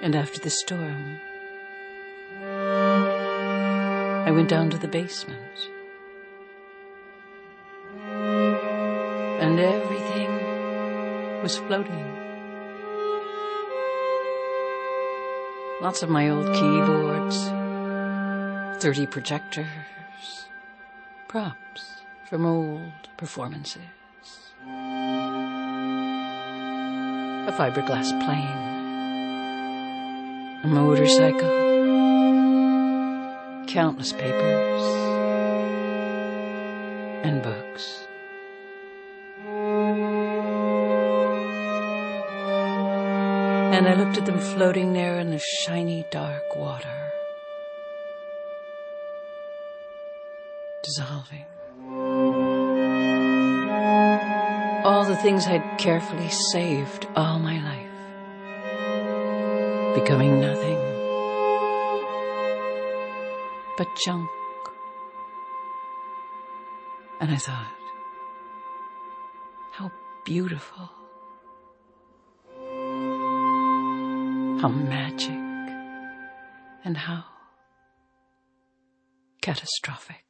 And after the storm, I went down to the basement. And everything was floating. Lots of my old keyboards, 30 projectors, props from old performances, a fiberglass plane, a motorcycle, countless papers, and books. And I looked at them floating there in the shiny dark water, dissolving. All the things I'd carefully saved all my life, becoming nothing but junk. And I thought, how beautiful. How magic and how catastrophic.